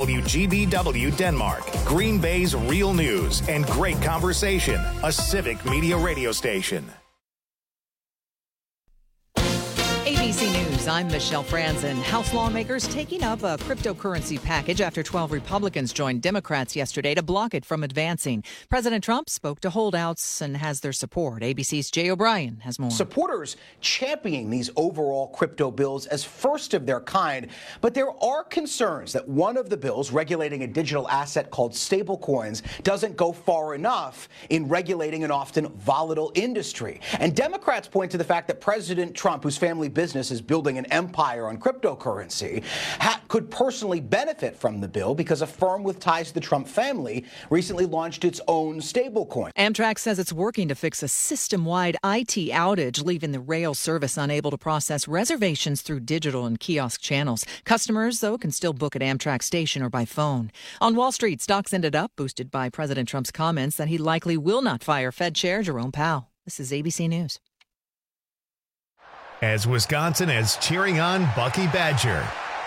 WGBW Denmark, Green Bay's real news and great conversation, a civic media radio station. ABC News, I'm Michelle Franzen. House lawmakers taking up a cryptocurrency package after 12 Republicans joined Democrats yesterday to block it from advancing. President Trump spoke to holdouts and has their support. ABC's Jay O'Brien has more. Supporters championing these overall crypto bills as first of their kind, but there are concerns that one of the bills regulating a digital asset called stablecoins doesn't go far enough in regulating an often volatile industry. And Democrats point to the fact that President Trump, whose family business is building an empire on cryptocurrency, could personally benefit from the bill because a firm with ties to the Trump family recently launched its own stablecoin. Amtrak says it's working to fix a system-wide IT outage, leaving the rail service unable to process reservations through digital and kiosk channels. Customers, though, can still book at Amtrak station or by phone. On Wall Street, stocks ended up boosted by President Trump's comments that he likely will not fire Fed Chair Jerome Powell. This is ABC News. As Wisconsin is cheering on Bucky Badger.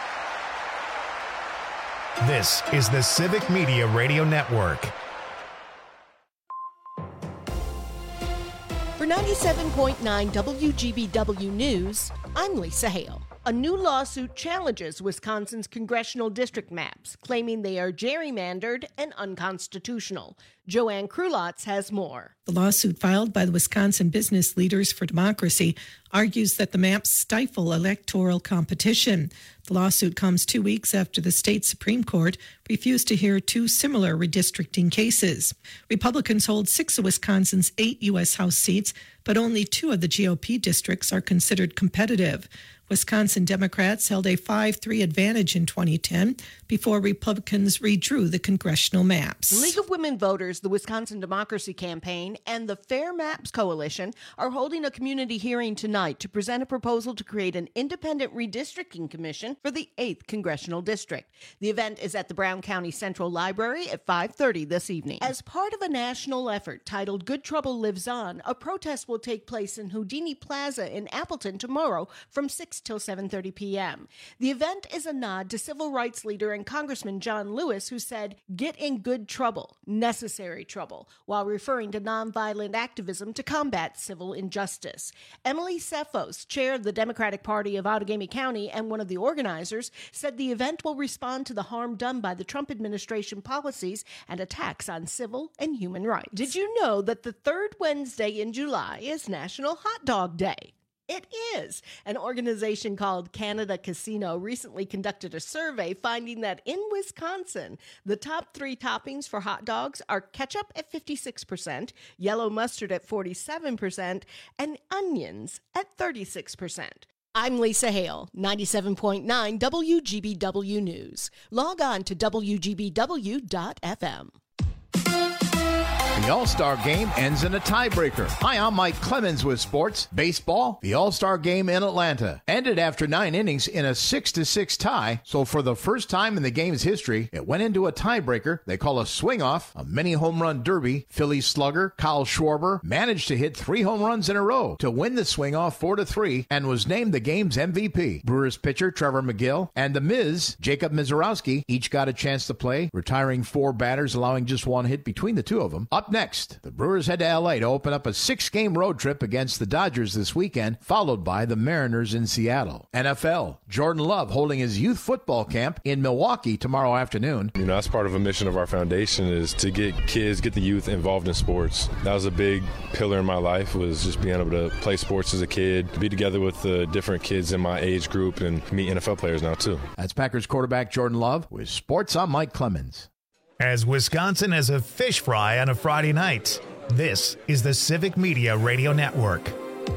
This is the Civic Media Radio Network. For 97.9 WGBW News, I'm Lisa Hale. A new lawsuit challenges Wisconsin's congressional district maps, claiming they are gerrymandered and unconstitutional. Joanne Krulotz has more. The lawsuit filed by the Wisconsin Business Leaders for Democracy argues that the maps stifle electoral competition. The lawsuit comes 2 weeks after the state Supreme Court refused to hear two similar redistricting cases. Republicans hold 6 of Wisconsin's 8 U.S. House seats, but only 2 of the GOP districts are considered competitive. Wisconsin Democrats held a 5-3 advantage in 2010 before Republicans redrew the congressional maps. League of Women Voters, the Wisconsin Democracy Campaign, and the Fair Maps Coalition are holding a community hearing tonight to present a proposal to create an independent redistricting commission for the 8th Congressional District. The event is at the Brown County Central Library at 5:30 this evening. As part of a national effort titled Good Trouble Lives On, a protest will take place in Houdini Plaza in Appleton tomorrow from 6 till 7:30 p.m. The event is a nod to civil rights leader and Congressman John Lewis, who said, "Get in good trouble, necessary trouble," while referring to nonviolent activism to combat civil injustice. Emily Cephos, chair of the Democratic Party of Outagamie County and one of the organizers, said the event will respond to the harm done by the Trump administration policies and attacks on civil and human rights. Did you know that the third Wednesday in July is National Hot Dog Day? It is. An organization called Canada Casino recently conducted a survey finding that in Wisconsin, the top 3 toppings for hot dogs are ketchup at 56%, yellow mustard at 47%, and onions at 36%. I'm Lisa Hale, 97.9 WGBW News. Log on to WGBW.FM. The All-Star Game ends in a tiebreaker. Hi, I'm Mike Clemens with sports. Baseball, the All-Star Game in Atlanta ended after 9 innings in a 6-6 tie. So for the first time in the game's history, it went into a tiebreaker they call a swing-off, a mini home run derby. Philly slugger Kyle Schwarber managed to hit 3 home runs in a row to win the swing-off 4-3 and was named the game's MVP. Brewers pitcher Trevor McGill and the Miz, Jacob Mizorowski, each got a chance to play, retiring 4 batters, allowing just 1 hit between the 2 of them. Up next, the Brewers head to L.A. to open up a 6-game road trip against the Dodgers this weekend, followed by the Mariners in Seattle. NFL, Jordan Love holding his youth football camp in Milwaukee tomorrow afternoon. You know, that's part of a mission of our foundation is to get the youth involved in sports. That was a big pillar in my life, was just being able to play sports as a kid, be together with the different kids in my age group and meet NFL players now too. That's Packers quarterback Jordan Love with sports. I'm Mike Clemens. As Wisconsin has a fish fry on a Friday night, this is the Civic Media Radio Network.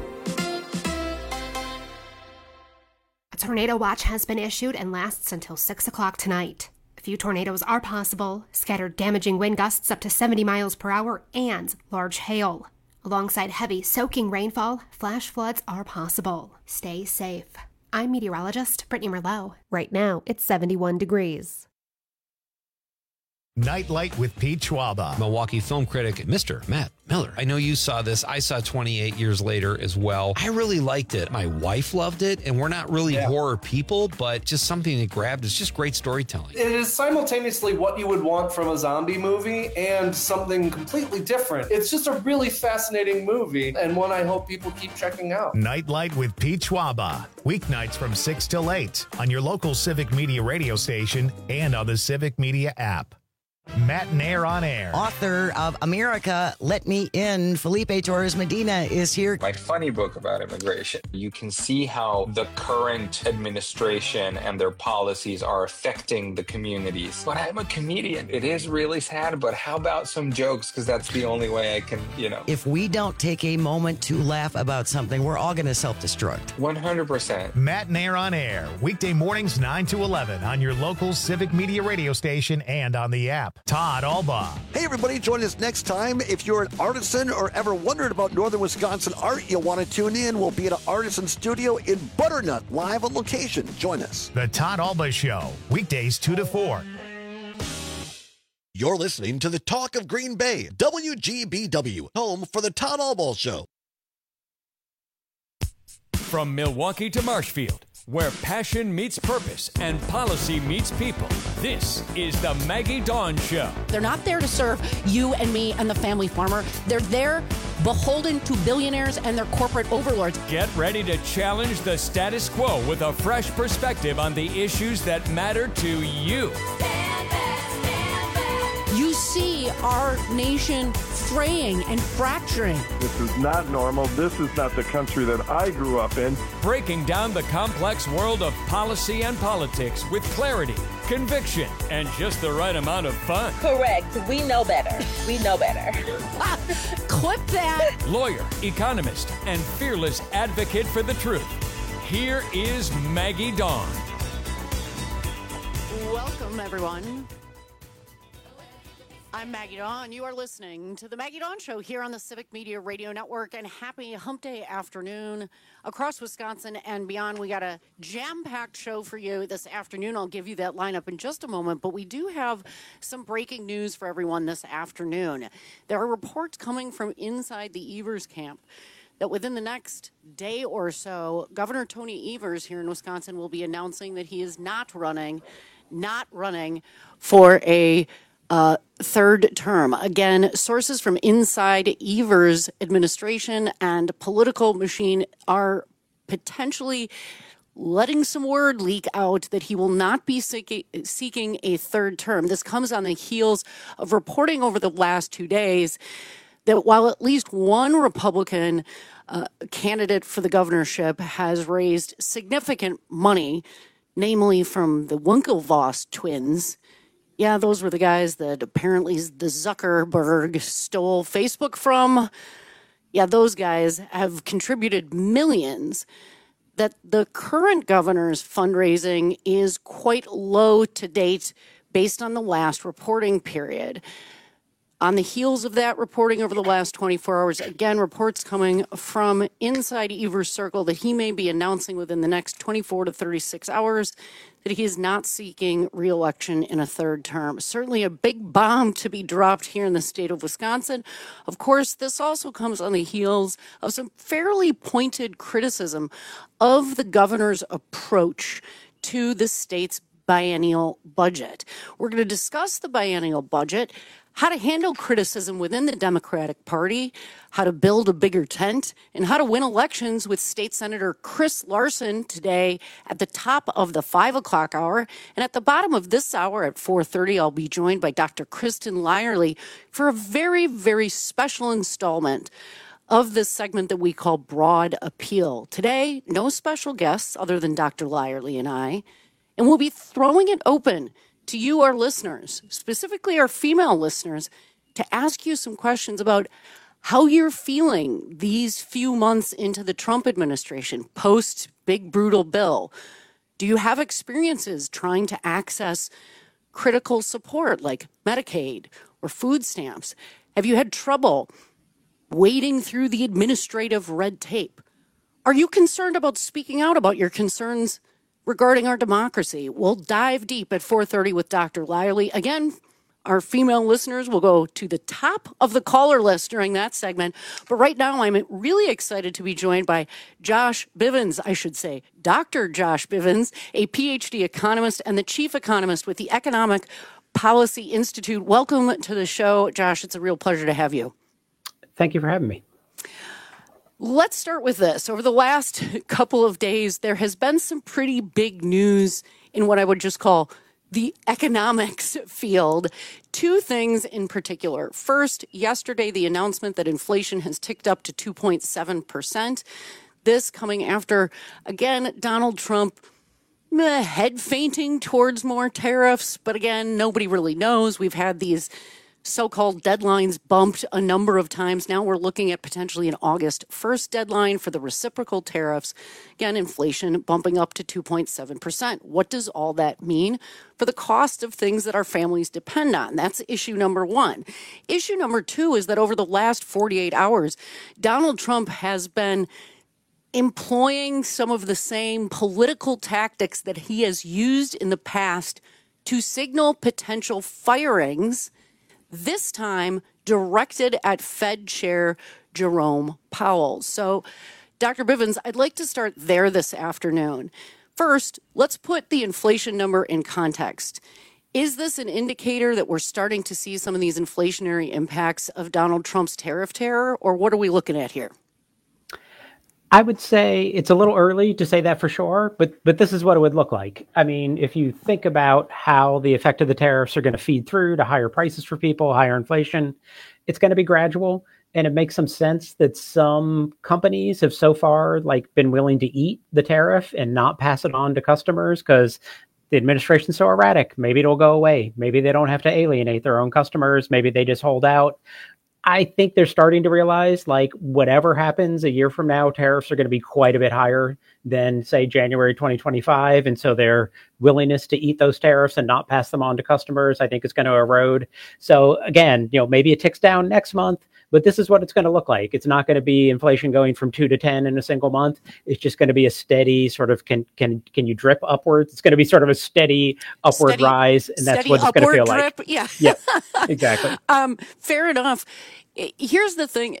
A tornado watch has been issued and lasts until 6 o'clock tonight. A few tornadoes are possible, scattered damaging wind gusts up to 70 miles per hour, and large hail. Alongside heavy, soaking rainfall, flash floods are possible. Stay safe. I'm meteorologist Brittany Merlot. Right now, it's 71 degrees. Nightlight with Pete Schwaba. Milwaukee film critic, Mr. Matt Miller. I know you saw this. I saw 28 Years Later as well. I really liked it. My wife loved it, and we're not really horror people, but just something that grabbed. It's just great storytelling. It is simultaneously what you would want from a zombie movie and something completely different. It's just a really fascinating movie, and one I hope people keep checking out. Nightlight with Pete Schwaba. Weeknights from 6 till 8 on your local Civic Media radio station and on the Civic Media app. Matt Nair on Air. Author of America, Let Me In, Felipe Torres Medina is here. My funny book about immigration. You can see how the current administration and their policies are affecting the communities. But I'm a comedian. It is really sad, but how about some jokes? Because that's the only way I can, If we don't take a moment to laugh about something, we're all going to self-destruct. 100%. Matt Nair on Air. Weekday mornings 9 to 11 on your local Civic Media radio station and on the app. Todd Alba. Hey, everybody, join us next time. If you're an artisan or ever wondered about Northern Wisconsin art, you'll want to tune in. We'll be at an artisan studio in Butternut, live on location. Join us. The Todd Alba Show, weekdays 2 to 4. You're listening to the Talk of Green Bay, WGBW, home for the Todd Alba Show. From Milwaukee to Marshfield, where passion meets purpose and policy meets people, this is the Maggie Dawn Show. They're not there to serve you and me and the family farmer. They're there beholden to billionaires and their corporate overlords. Get ready to challenge the status quo with a fresh perspective on the issues that matter to you. You see our nation fraying and fracturing. This is not normal. This is not the country that I grew up in. Breaking down the complex world of policy and politics with clarity, conviction, and just the right amount of fun. Correct. We know better. We know better. Clip that. Lawyer, economist, and fearless advocate for the truth. Here is Maggie Dawn. Welcome, everyone. I'm Maggie Dawn. You are listening to the Maggie Dawn Show here on the Civic Media Radio Network. And happy Hump Day afternoon across Wisconsin and beyond. We got a jam-packed show for you this afternoon. I'll give you that lineup in just a moment. But we do have some breaking news for everyone this afternoon. There are reports coming from inside the Evers camp that within the next day or so, Governor Tony Evers here in Wisconsin will be announcing that he is not running for a third term. Again, sources from inside Evers' administration and political machine are potentially letting some word leak out that he will not be seeking a third term. This comes on the heels of reporting over the last 2 days that while at least one Republican candidate for the governorship has raised significant money, namely from the Winklevoss twins. Yeah, those were the guys that apparently the Zuckerberg stole Facebook from. Yeah, those guys have contributed millions. That the current governor's fundraising is quite low to date based on the last reporting period. On the heels of that reporting over the last 24 hours, again, reports coming from inside Evers' circle that he may be announcing within the next 24 to 36 hours that he is not seeking re-election in a third term. Certainly a big bomb to be dropped here in the state of Wisconsin. Of course, this also comes on the heels of some fairly pointed criticism of the governor's approach to the state's biennial budget. We're going to discuss the biennial budget, how to handle criticism within the Democratic Party, how to build a bigger tent, and how to win elections with State Senator Chris Larson today at the top of the 5 o'clock hour. And at the bottom of this hour at 4:30, I'll be joined by Dr. Kristen Lyerly for a very, very special installment of this segment that we call Broad Appeal. Today, no special guests other than Dr. Lyerly and I, and we'll be throwing it open to you, our listeners, specifically our female listeners, to ask you some questions about how you're feeling these few months into the Trump administration, post big brutal bill. Do you have experiences trying to access critical support like Medicaid or food stamps? Have you had trouble wading through the administrative red tape? Are you concerned about speaking out about your concerns regarding our democracy? We'll dive deep at 4:30 with Dr. Lyerly. Again, Our female listeners will go to the top of the caller list during that segment. But right now, I'm really excited to be joined by Josh Bivens, I should say, Dr. Josh Bivens, a PhD economist and the chief economist with the Economic Policy Institute. Welcome to the show, Josh. It's a real pleasure to have you. Thank you for having me. Let's start with this. Over the last couple of days, there has been some pretty big news in what I would just call the economics field. Two things in particular. First, yesterday, the announcement that inflation has ticked up to 2.7%. This coming after, again, Donald Trump head fainting towards more tariffs. But again, nobody really knows. We've had these so-called deadlines bumped a number of times. Now we're looking at potentially an August 1st deadline for the reciprocal tariffs. Again, inflation bumping up to 2.7%. What does all that mean for the cost of things that our families depend on? That's issue number one. Issue number two is that over the last 48 hours, Donald Trump has been employing some of the same political tactics that he has used in the past to signal potential firings, this time directed at Fed Chair Jerome Powell. So, Dr. Bivens, I'd like to start there this afternoon. First, let's put the inflation number in context. Is this an indicator that we're starting to see some of these inflationary impacts of Donald Trump's tariff terror, or what are we looking at here? I would say it's a little early to say that for sure, but this is what it would look like. I mean, if you think about how the effect of the tariffs are going to feed through to higher prices for people, higher inflation, it's going to be gradual. And it makes some sense that some companies have so far been willing to eat the tariff and not pass it on to customers because the administration's so erratic. Maybe it'll go away. Maybe they don't have to alienate their own customers. Maybe they just hold out. I think they're starting to realize, whatever happens a year from now, tariffs are going to be quite a bit higher than, say, January 2025. And so their willingness to eat those tariffs and not pass them on to customers, I think, is going to erode. So again, maybe it ticks down next month, but this is what it's going to look like. It's not going to be inflation going from 2 to 10 in a single month. It's just going to be a steady sort of, can you drip upwards? It's going to be sort of a steady upward rise. And that's what it's going to feel drip. like. Yeah, exactly. Fair enough. Here's the thing.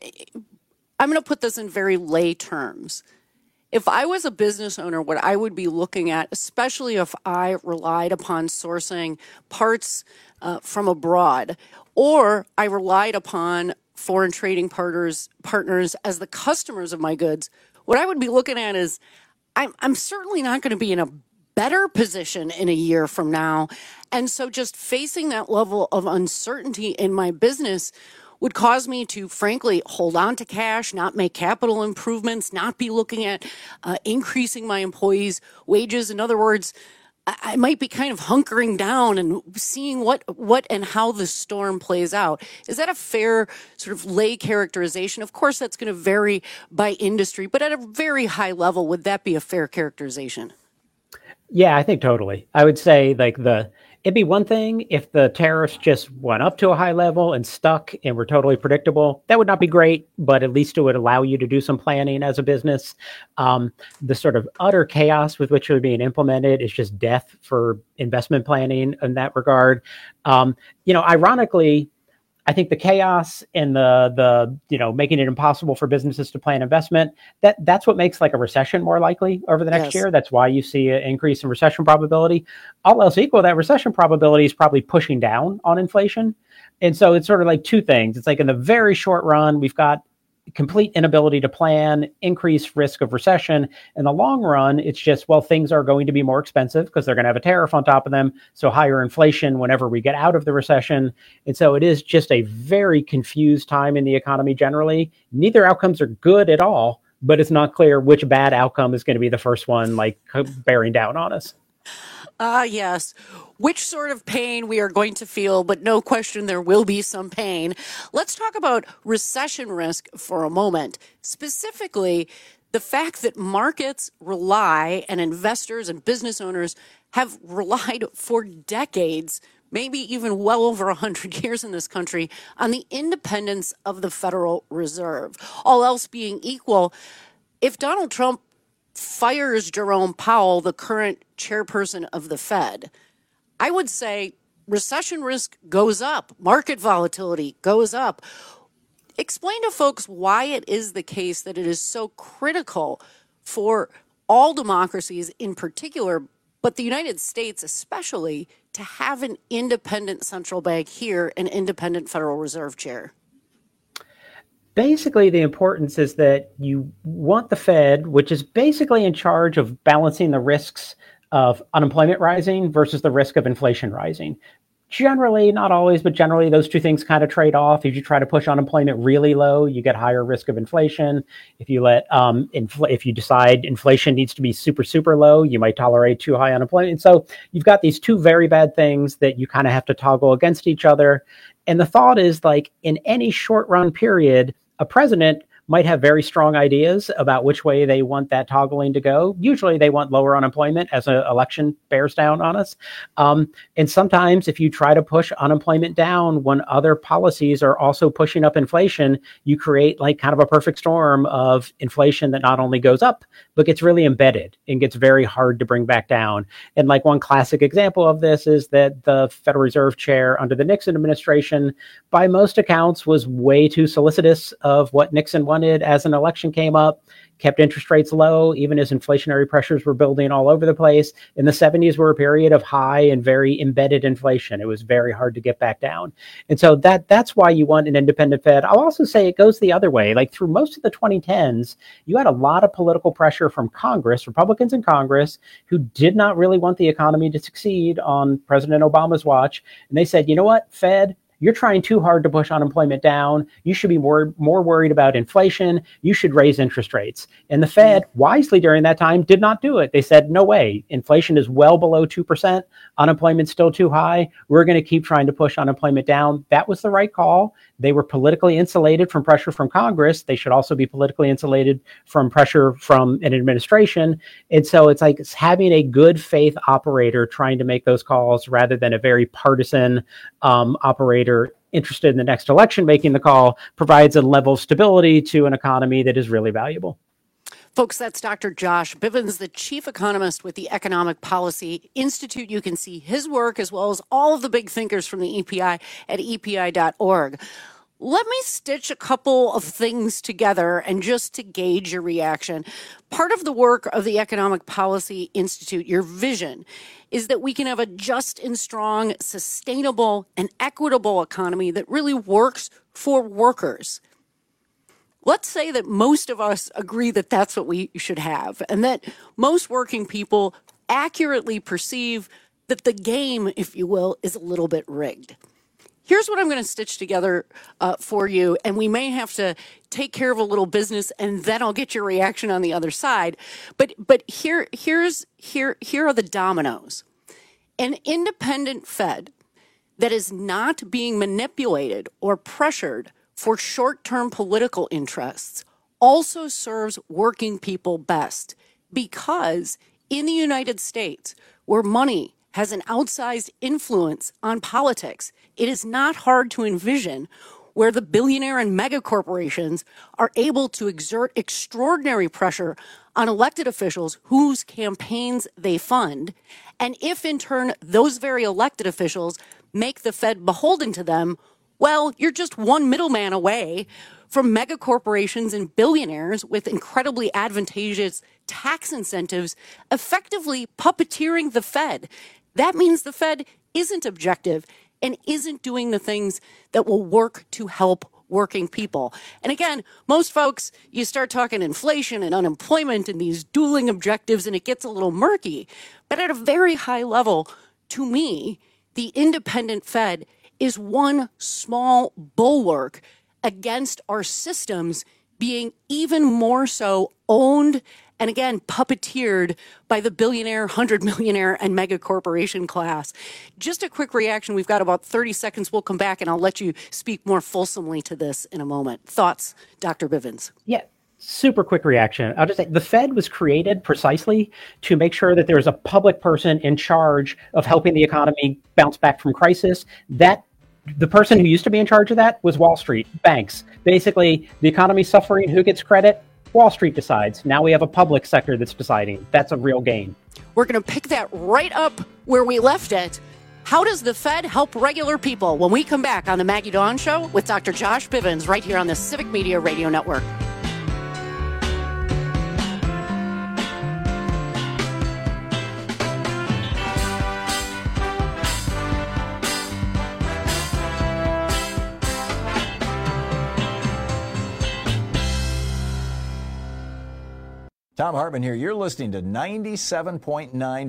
I'm going to put this in very lay terms. If I was a business owner, what I would be looking at, especially if I relied upon sourcing parts from abroad, or I relied upon foreign trading partners as the customers of my goods, what I would be looking at is I'm certainly not going to be in a better position in a year from now. And so just facing that level of uncertainty in my business would cause me to, frankly, hold on to cash, not make capital improvements, not be looking at increasing my employees' wages. In other words, I might be kind of hunkering down and seeing what and how the storm plays out. Is that a fair sort of lay characterization? Of course, that's going to vary by industry, but at a very high level, would that be a fair characterization? Yeah, I think totally. I would say it'd be one thing if the tariffs just went up to a high level and stuck and were totally predictable. That would not be great, but at least it would allow you to do some planning as a business. The sort of utter chaos with which they're being implemented is just death for investment planning in that regard. Ironically, I think the chaos and the making it impossible for businesses to plan investment, that's what makes a recession more likely over the next year. That's why you see an increase in recession probability. All else equal, that recession probability is probably pushing down on inflation. And so it's sort of two things. It's in the very short run, we've got complete inability to plan, increased risk of recession. In the long run, it's just, things are going to be more expensive because they're going to have a tariff on top of them. So higher inflation whenever we get out of the recession. And so it is just a very confused time in the economy generally. Neither outcomes are good at all, but it's not clear which bad outcome is going to be the first one, bearing down on us. Yes. Which sort of pain we are going to feel, but no question there will be some pain. Let's talk about recession risk for a moment. Specifically, the fact that markets rely and investors and business owners have relied for decades, maybe even well over 100 years in this country, on the independence of the Federal Reserve. All else being equal, if Donald Trump fires Jerome Powell, the current chairperson of the Fed, I would say recession risk goes up, market volatility goes up. Explain to folks why it is the case that it is so critical for all democracies in particular, but the United States especially, to have an independent central bank here, an independent Federal Reserve chair. Basically, the importance is that you want the Fed, which is basically in charge of balancing the risks of unemployment rising versus the risk of inflation rising. Generally, not always, but generally those two things kind of trade off. If you try to push unemployment really low, you get higher risk of inflation. If you let if you decide inflation needs to be super, super low, you might tolerate too high unemployment. And so you've got these two very bad things that you kind of have to toggle against each other. And the thought is, like, in any short run period, a president might have very strong ideas about which way they want that toggling to go. Usually they want lower unemployment as an election bears down on us. And sometimes if you try to push unemployment down when other policies are also pushing up inflation, you create like kind of a perfect storm of inflation that not only goes up, but gets really embedded and gets very hard to bring back down. And like one classic example of this is that the Federal Reserve chair under the Nixon administration, by most accounts, was way too solicitous of what Nixon wanted as an election came up, kept interest rates low, even as inflationary pressures were building all over the place. In the 70s were a period of high and very embedded inflation. It was very hard to get back down. And so that's why you want an independent Fed. I'll also say it goes the other way. Like through most of the 2010s, you had a lot of political pressure from Congress, Republicans in Congress, who did not really want the economy to succeed on President Obama's watch. And they said, you know what, Fed, you're trying too hard to push unemployment down. You should be more worried about inflation. You should raise interest rates. And the Fed, wisely during that time, did not do it. They said, no way. Inflation is well below 2%. Unemployment's still too high. We're going to keep trying to push unemployment down. That was the right call. They were politically insulated from pressure from Congress. They should also be politically insulated from pressure from an administration. And so it's like having a good faith operator trying to make those calls rather than a very partisan operator interested in the next election making the call provides a level of stability to an economy that is really valuable. Folks, that's Dr. Josh Bivens, the chief economist with the Economic Policy Institute. You can see his work as well as all of the big thinkers from the EPI at epi.org. Let me stitch a couple of things together and just to gauge your reaction. Part of the work of the Economic Policy Institute, your vision, is that we can have a just and strong, sustainable, and equitable economy that really works for workers. Let's say that most of us agree that that's what we should have, and that most working people accurately perceive that the game, if you will, is a little bit rigged. Here's what I'm going to stitch together for you, and we may have to take care of a little business, and then I'll get your reaction on the other side. But here are the dominoes. An independent Fed that is not being manipulated or pressured for short-term political interests also serves working people best, because in the United States, where money has an outsized influence on politics, it is not hard to envision where the billionaire and mega corporations are able to exert extraordinary pressure on elected officials whose campaigns they fund. And if in turn those very elected officials make the Fed beholden to them, well, you're just one middleman away from mega corporations and billionaires with incredibly advantageous tax incentives effectively puppeteering the Fed. That means the Fed isn't objective and isn't doing the things that will work to help working people. And again, most folks, you start talking inflation and unemployment and these dueling objectives, and it gets a little murky. But at a very high level, to me, the independent Fed is one small bulwark against our systems being even more so owned and again, puppeteered by the billionaire, 100 millionaire, and mega corporation class. Just a quick reaction. We've got about 30 seconds. We'll come back, and I'll let you speak more fulsomely to this in a moment. Thoughts, Dr. Bivens? Yeah. Super quick reaction. I'll just say the Fed was created precisely to make sure that there's a public person in charge of helping the economy bounce back from crisis. The person who used to be in charge of that was Wall Street, banks. Basically, the economy's suffering. Who gets credit? Wall Street decides. Now we have a public sector that's deciding. That's a real gain. We're going to pick that right up where we left it How does the Fed help regular people? When we come back on the Maggie Dawn Show with Dr. Josh Bivens right here on the Civic Media Radio Network. Tom Hartman here. You're listening to 97.9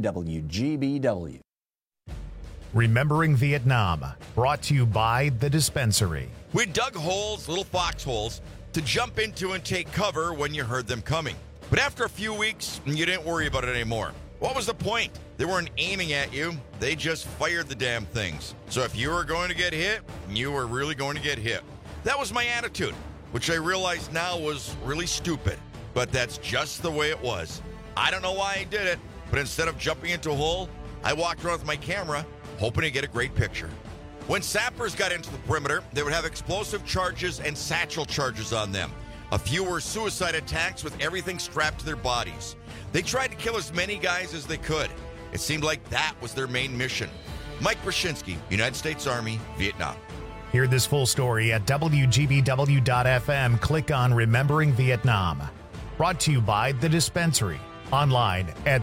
WGBW. Remembering Vietnam, brought to you by The Dispensary. We dug holes, little foxholes, to jump into and take cover when you heard them coming. But after a few weeks, you didn't worry about it anymore. What was the point? They weren't aiming at you. They just fired the damn things. So if you were going to get hit, you were really going to get hit. That was my attitude, which I realize now was really stupid. But that's just the way it was. I don't know why I did it, but instead of jumping into a hole, I walked around with my camera, hoping to get a great picture. When sappers got into the perimeter, they would have explosive charges and satchel charges on them. A few were suicide attacks with everything strapped to their bodies. They tried to kill as many guys as they could. It seemed like that was their main mission. Mike Brzezinski, United States Army, Vietnam. Hear this full story at WGBW.FM. Click on Remembering Vietnam. Brought to you by The Dispensary. Online at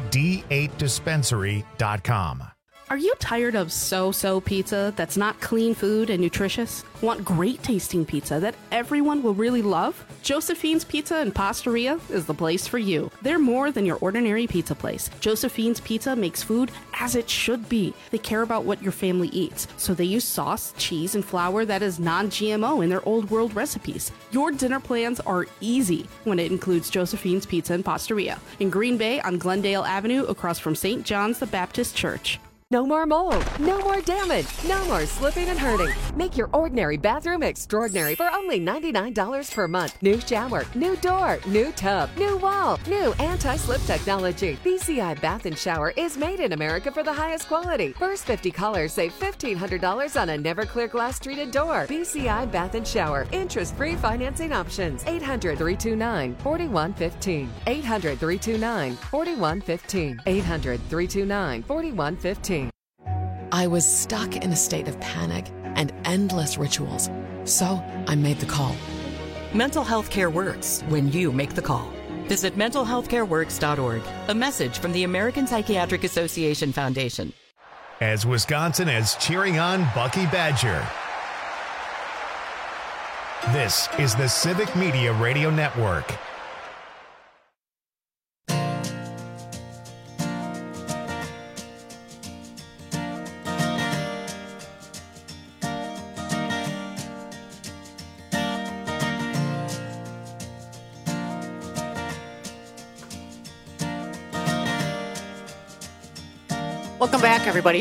thed8dispensary.com. Are you tired of so-so pizza that's not clean food and nutritious? Want great tasting pizza that everyone will really love? Josephine's Pizza and Pastaria is the place for you. They're more than your ordinary pizza place. Josephine's Pizza makes food as it should be. They care about what your family eats, so they use sauce, cheese, and flour that is non-GMO in their old world recipes. Your dinner plans are easy when it includes Josephine's Pizza and Pastaria in Green Bay on Glendale Avenue across from St. John's the Baptist Church. No more mold, no more damage, no more slipping and hurting. Make your ordinary bathroom extraordinary for only $99 per month. New shower, new door, new tub, new wall, new anti-slip technology. BCI Bath and Shower is made in America for the highest quality. First 50 callers save $1,500 on a never clear glass treated door. BCI Bath and Shower. Interest-free financing options. 800-329-4115. 800-329-4115. 800-329-4115. I was stuck in a state of panic and endless rituals, so I made the call. Mental health care works when you make the call. Visit mentalhealthcareworks.org. A message from the American Psychiatric Association Foundation. As Wisconsin is cheering on Bucky Badger. This is the Civic Media Radio Network. Welcome back, everybody.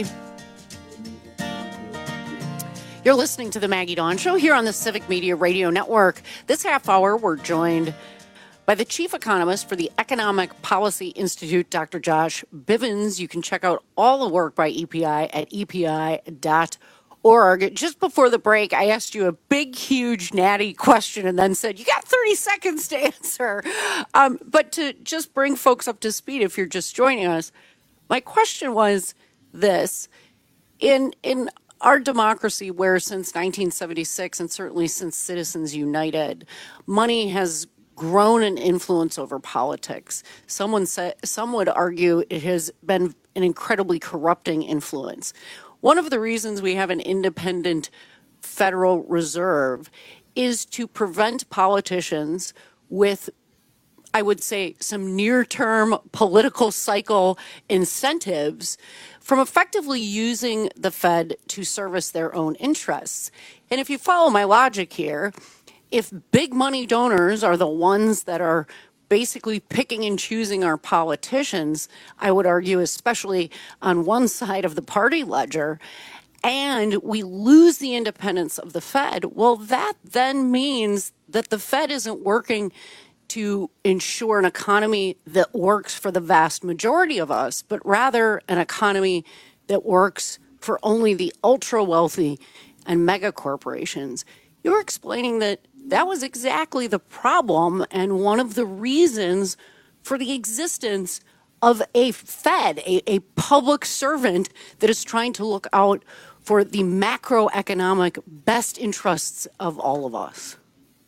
You're listening to the Maggie Dawn Show here on the Civic Media Radio Network. This half hour, we're joined by the chief economist for the Economic Policy Institute, Dr. Josh Bivens. You can check out all the work by EPI at epi.org. Just before the break, I asked you a big, huge, natty question and then said, you got 30 seconds to answer. But to just bring folks up to speed, if you're just joining us, my question was this. In our democracy, where since 1976 and certainly since Citizens United, money has grown in influence over politics. Some would argue it has been an incredibly corrupting influence. One of the reasons we have an independent Federal Reserve is to prevent politicians with, I would say, some near-term political cycle incentives from effectively using the Fed to service their own interests. And if you follow my logic here, if big money donors are the ones that are basically picking and choosing our politicians, I would argue, especially on one side of the party ledger, and we lose the independence of the Fed, well, that then means that the Fed isn't working to ensure an economy that works for the vast majority of us, but rather an economy that works for only the ultra wealthy and mega corporations. You're explaining that that was exactly the problem and one of the reasons for the existence of a Fed, a public servant that is trying to look out for the macroeconomic best interests of all of us.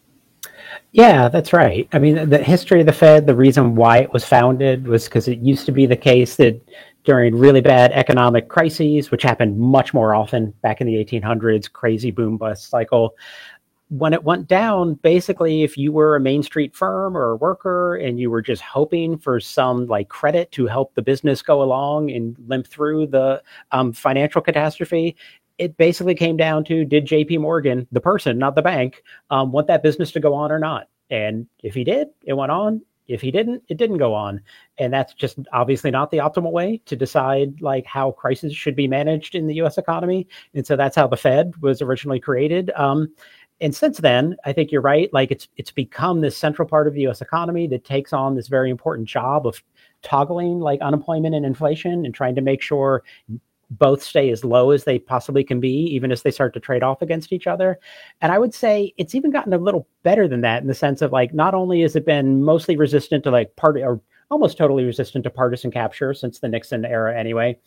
Yeah, that's right. I mean, the history of the Fed, the reason why it was founded was because it used to be the case that during really bad economic crises, which happened much more often back in the 1800s, crazy boom bust cycle, when it went down, basically, if you were a Main Street firm or a worker and you were just hoping for some like credit to help the business go along and limp through the financial catastrophe, it basically came down to, did JP Morgan, the person, not the bank, want that business to go on or not? And if he did, it went on. If he didn't, it didn't go on. And that's just obviously not the optimal way to decide like how crises should be managed in the US economy. And so that's how the Fed was originally created. And since then, I think you're right. Like it's become this central part of the U.S. economy that takes on this very important job of toggling like unemployment and inflation and trying to make sure both stay as low as they possibly can be, even as they start to trade off against each other. And I would say it's even gotten a little better than that in the sense of like, not only has it been mostly resistant to like or almost totally resistant to partisan capture since the Nixon era anyway.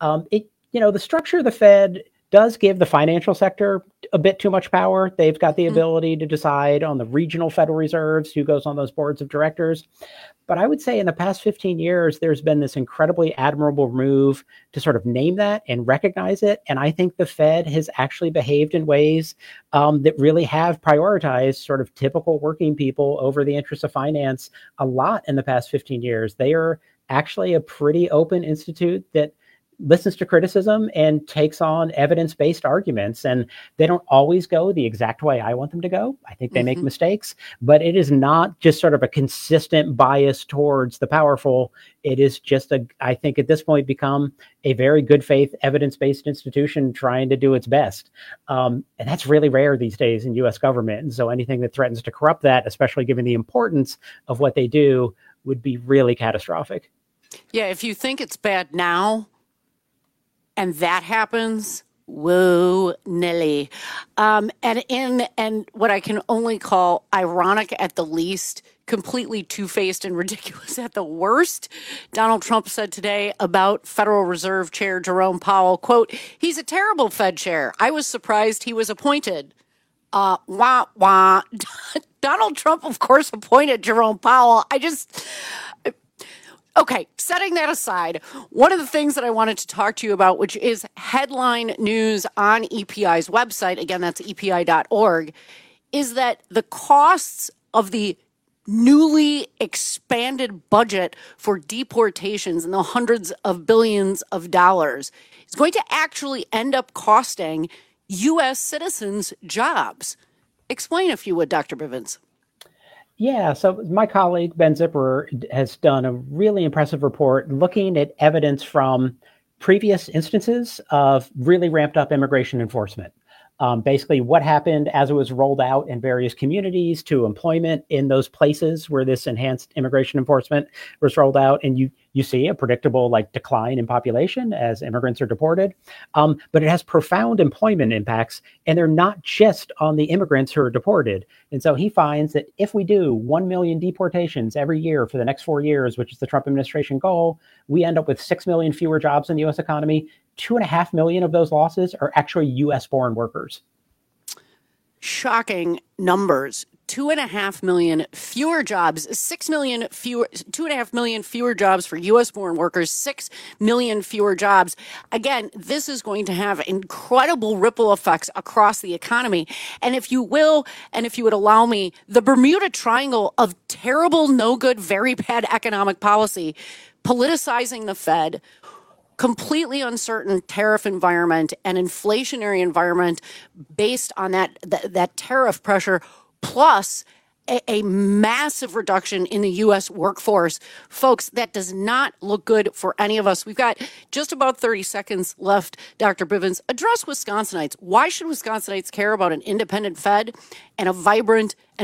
The structure of the Fed does give the financial sector a bit too much power. They've got the ability to decide on the regional Federal Reserves, who goes on those boards of directors. But I would say in the past 15 years, there's been this incredibly admirable move to sort of name that and recognize it. And I think the Fed has actually behaved in ways that really have prioritized sort of typical working people over the interests of finance a lot in the past 15 years. They are actually a pretty open institute that listens to criticism and takes on evidence-based arguments. And they don't always go the exact way I want them to go. I think they make mistakes, but it is not just sort of a consistent bias towards the powerful. It is just I think at this point become a very good faith evidence-based institution trying to do its best. And that's really rare these days in US government. And so anything that threatens to corrupt that, especially given the importance of what they do, would be really catastrophic. Yeah, if you think it's bad now, and that happens, whoa, Nelly. And what I can only call ironic at the least, completely two-faced and ridiculous at the worst, Donald Trump said today about Federal Reserve Chair Jerome Powell, quote, "He's a terrible Fed chair. I was surprised he was appointed." Wah, wah. Donald Trump, of course, appointed Jerome Powell. Okay, setting that aside, one of the things that I wanted to talk to you about, which is headline news on EPI's website, again, that's epi.org, is that the costs of the newly expanded budget for deportations in the hundreds of billions of dollars is going to actually end up costing U.S. citizens jobs. Explain, if you would, Dr. Bivens. Yeah, so my colleague, Ben Zipperer, has done a really impressive report looking at evidence from previous instances of really ramped up immigration enforcement. Basically, what happened as it was rolled out in various communities to employment in those places where this enhanced immigration enforcement was rolled out. And you see a predictable decline in population as immigrants are deported. But it has profound employment impacts, and they're not just on the immigrants who are deported. And so he finds that if we do 1 million deportations every year for the next 4 years, which is the Trump administration goal, we end up with 6 million fewer jobs in the U.S. economy. 2.5 million of those losses are actually U.S.-born workers. Shocking numbers. 2.5 million fewer jobs, 6 million fewer, 2.5 million fewer jobs for U.S.-born workers, 6 million fewer jobs. Again, this is going to have incredible ripple effects across the economy. And if you will, and if you would allow me, the Bermuda Triangle of terrible, no good, very bad economic policy, politicizing the Fed, completely uncertain tariff environment and inflationary environment based on that tariff pressure, plus a massive reduction in the U.S. workforce. Folks, that does not look good for any of us. We've got just about 30 seconds left. Dr. Bivens, address Wisconsinites. Why should Wisconsinites care about an independent Fed and a vibrant and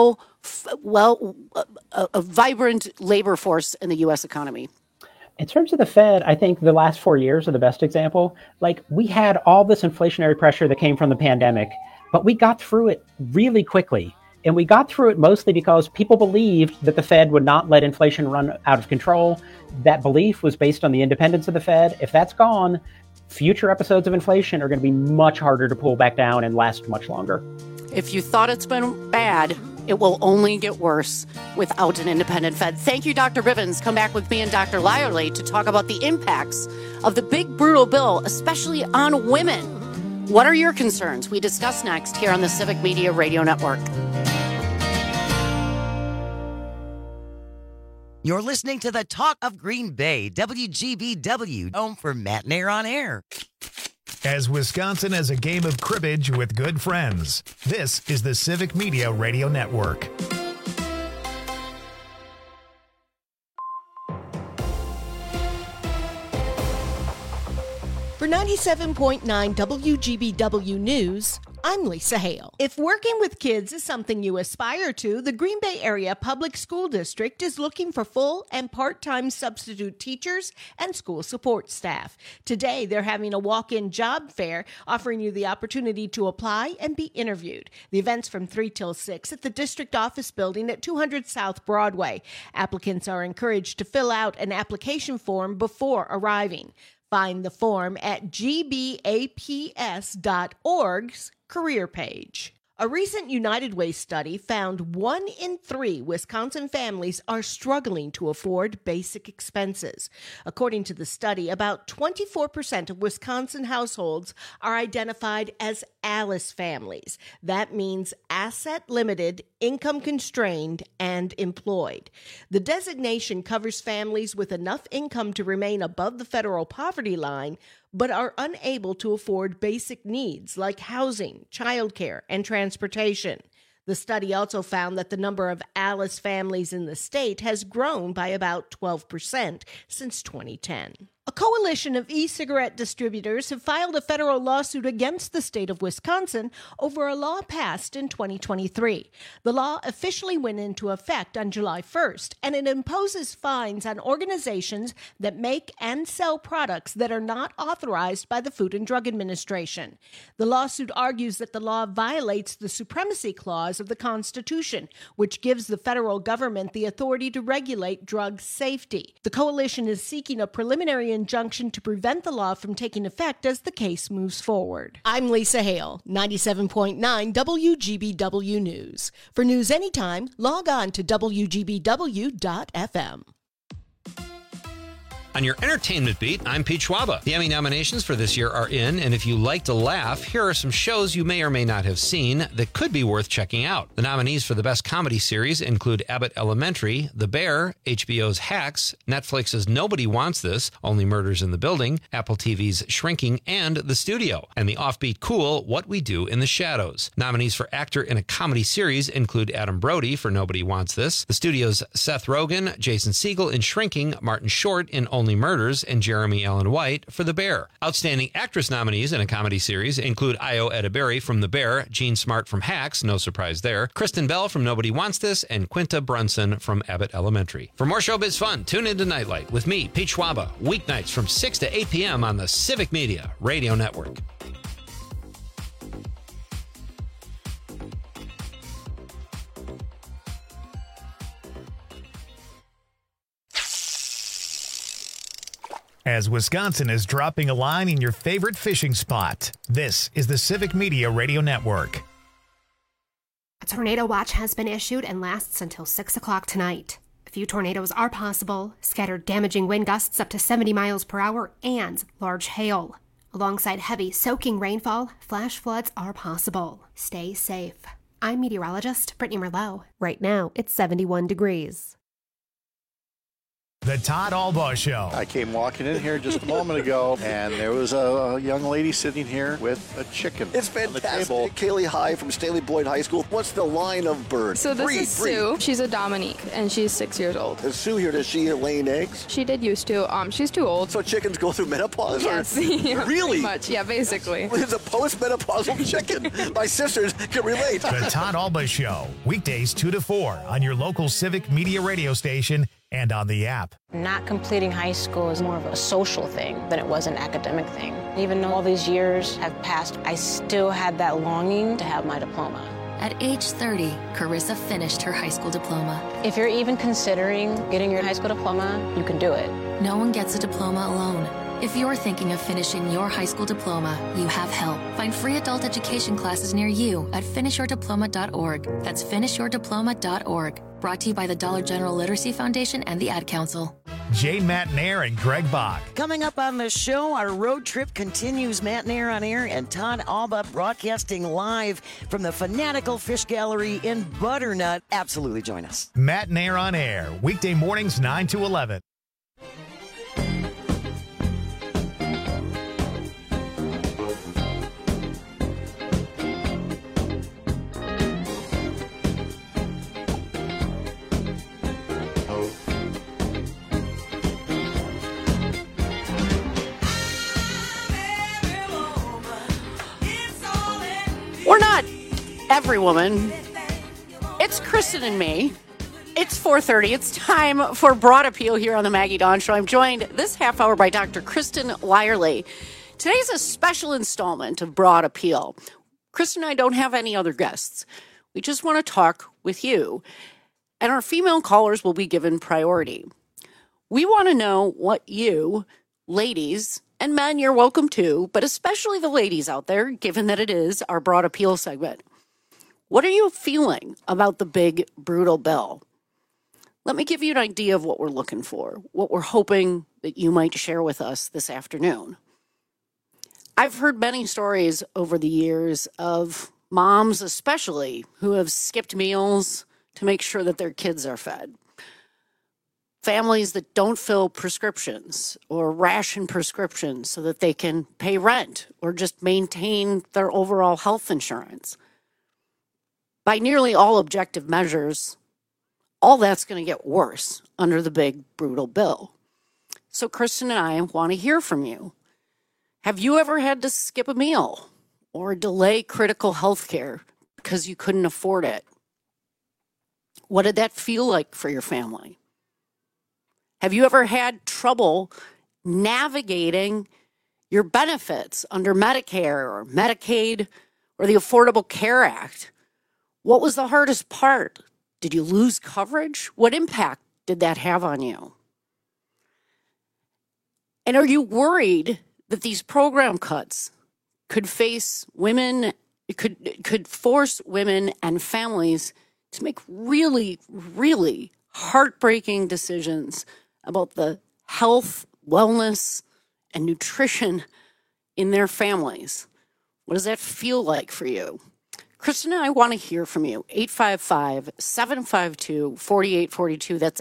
a vibrant labor force in the U.S. economy? In terms of the Fed, I think the last 4 years are the best example. We had all this inflationary pressure that came from the pandemic, but we got through it really quickly. And we got through it mostly because people believed that the Fed would not let inflation run out of control. That belief was based on the independence of the Fed. If that's gone, future episodes of inflation are going to be much harder to pull back down and last much longer. If you thought it's been bad, it will only get worse without an independent Fed. Thank you, Dr. Bivens. Come back with me and Dr. Lyerly to talk about the impacts of the big, brutal bill, especially on women. What are your concerns? We discuss next here on the Civic Media Radio Network. You're listening to the Talk of Green Bay, WGBW, home for Matt Nair on Air. As Wisconsin has a game of cribbage with good friends, this is the Civic Media Radio Network. For 97.9 WGBW News, I'm Lisa Hale. If working with kids is something you aspire to, the Green Bay Area Public School District is looking for full and part-time substitute teachers and school support staff. Today, they're having a walk-in job fair offering you the opportunity to apply and be interviewed. The event's from 3 till 6 at the district office building at 200 South Broadway. Applicants are encouraged to fill out an application form before arriving. Find the form at gbaps.org's career page. A recent United Way study found 1 in 3 Wisconsin families are struggling to afford basic expenses. According to the study, about 24% of Wisconsin households are identified as ALICE families. That means asset limited, income constrained, and employed. The designation covers families with enough income to remain above the federal poverty line, but are unable to afford basic needs like housing, childcare, and transportation. The study also found that the number of ALICE families in the state has grown by about 12% since 2010. A coalition of e-cigarette distributors have filed a federal lawsuit against the state of Wisconsin over a law passed in 2023. The law officially went into effect on July 1st, and it imposes fines on organizations that make and sell products that are not authorized by the Food and Drug Administration. The lawsuit argues that the law violates the Supremacy Clause of the Constitution, which gives the federal government the authority to regulate drug safety. The coalition is seeking a preliminary injunction to prevent the law from taking effect as the case moves forward. I'm Lisa Hale, 97.9 WGBW News. For news anytime, log on to WGBW.FM. On your entertainment beat, I'm Pete Schwaba. The Emmy nominations for this year are in, and if you like to laugh, here are some shows you may or may not have seen that could be worth checking out. The nominees for the Best Comedy Series include Abbott Elementary, The Bear, HBO's Hacks, Netflix's Nobody Wants This, Only Murders in the Building, Apple TV's Shrinking, and The Studio, and the offbeat cool What We Do in the Shadows. Nominees for Actor in a Comedy Series include Adam Brody for Nobody Wants This, The Studio's Seth Rogen, Jason Segel in Shrinking, Martin Short in Only Murders, and Jeremy Allen White for The Bear. Outstanding actress nominees in a comedy series include Io Edeberry from The Bear, Jean Smart from Hacks, no surprise there, Kristen Bell from Nobody Wants This, and Quinta Brunson from Abbott Elementary. For more showbiz fun, tune into Nightlight with me, Pete Schwaba, weeknights from 6 to 8 p.m. on the Civic Media Radio Network. As Wisconsin is dropping a line in your favorite fishing spot, this is the Civic Media Radio Network. A tornado watch has been issued and lasts until 6 o'clock tonight. A few tornadoes are possible, scattered damaging wind gusts up to 70 miles per hour, and large hail. Alongside heavy, soaking rainfall, flash floods are possible. Stay safe. I'm meteorologist Brittany Merlot. Right now, it's 71 degrees. The Todd Albaugh Show. I came walking in here just a moment ago, and there was a young lady sitting here with a chicken. It's fantastic. Kaylee High from Staley Boyd High School. What's the line of bird? So this is Sue. She's a Dominique, and she's 6 years old. Is Sue here? Does she laying eggs? She did used to. She's too old. So chickens go through menopause? Yes. Yeah, really? Pretty much. Yeah, basically. It's a post-menopausal chicken. My sisters can relate. The Todd Albaugh Show. Weekdays 2 to 4 on your local Civic Media radio station and on the app. Not completing high school is more of a social thing than it was an academic thing. Even though all these years have passed, I still had that longing to have my diploma. At age 30, Carissa finished her high school diploma. If you're even considering getting your high school diploma, you can do it. No one gets a diploma alone. If you're thinking of finishing your high school diploma, you have help. Find free adult education classes near you at finishyourdiploma.org. That's finishyourdiploma.org. Brought to you by the Dollar General Literacy Foundation and the Ad Council. Jane Matnair and Greg Bach. Coming up on the show, our road trip continues. Matt Nair on air and Todd Alba broadcasting live from the Fanatical Fish Gallery in Butternut. Absolutely join us. Matt Nair on air, weekday mornings 9 to 11. We're not every woman. It's Kristen and me. It's 4:30. It's time for Broad Appeal here on the Maggie Dawn Show. I'm joined this half hour by Dr. Kristen Lyerly. Today's a special installment of Broad Appeal. Kristen and I don't have any other guests. We just want to talk with you. And our female callers will be given priority. We want to know what you, ladies, and men, you're welcome too, but especially the ladies out there, given that it is our Broad Appeal segment. What are you feeling about the big, brutal bill? Let me give you an idea of what we're looking for, what we're hoping that you might share with us this afternoon. I've heard many stories over the years of moms especially who have skipped meals to make sure that their kids are fed. Families that don't fill prescriptions or ration prescriptions so that they can pay rent or just maintain their overall health insurance. By nearly all objective measures, all that's going to get worse under the big, brutal bill. So Kristen and I want to hear from you. Have you ever had to skip a meal or delay critical health care because you couldn't afford it? What did that feel like for your family? Have you ever had trouble navigating your benefits under Medicare or Medicaid or the Affordable Care Act? What was the hardest part? Did you lose coverage? What impact did that have on you? And are you worried that these program cuts could force women and families to make really, really heartbreaking decisions about the health, wellness, and nutrition in their families? What does that feel like for you? Kristen and I want to hear from you. 855-752-4842. That's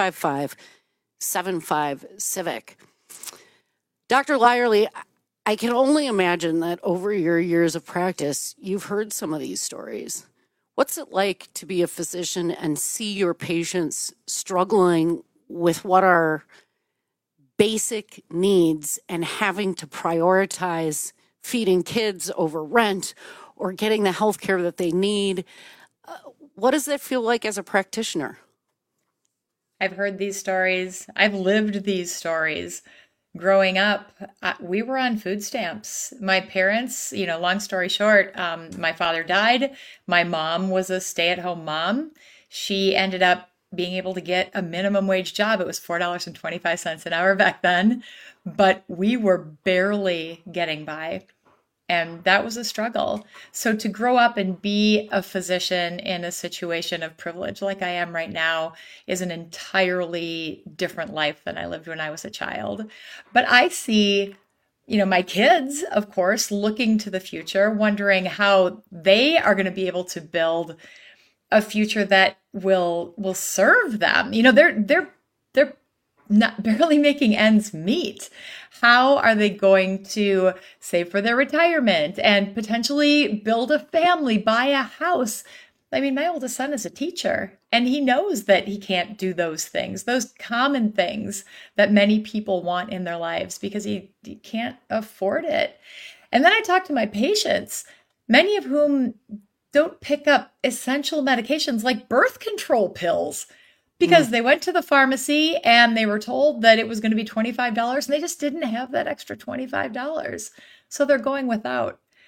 855-75-CIVIC. Dr. Lyerly, I can only imagine that over your years of practice, you've heard some of these stories. What's it like to be a physician and see your patients struggling with what are basic needs and having to prioritize feeding kids over rent or getting the health care that they need? What does that feel like as a practitioner? I've heard these stories. I've lived these stories. Growing up, we were on food stamps. My parents, long story short, my father died. My mom was a stay-at-home mom. She ended up being able to get a minimum wage job. It was $4.25 an hour back then, but we were barely getting by. And that was a struggle. So to grow up and be a physician in a situation of privilege like I am right now is an entirely different life than I lived when I was a child. But I see, my kids, of course, looking to the future, wondering how they are going to be able to build a future that will serve them. They're not barely making ends meet. How are they going to save for their retirement and potentially build a family, buy a house? I mean, my oldest son is a teacher, and he knows that he can't do those things, those common things that many people want in their lives, because he can't afford it. And then I talk to my patients, many of whom don't pick up essential medications like birth control pills, because they went to the pharmacy and they were told that it was going to be $25 and they just didn't have that extra $25. So they're going without.